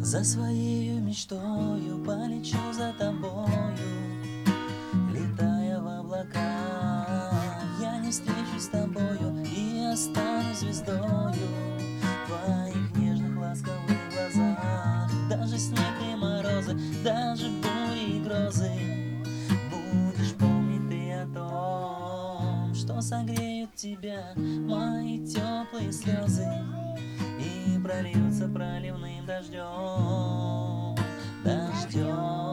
За своею мечтою полечу за тобою, летая в облака. Я не встречусь с тобою и останусь звездою в твоих нежных ласковых глазах. Даже снег и морозы, даже бури и грозы, будешь помнить ты о том, что согреют тебя мои теплые слезы и прольются проливным дождем, дождем.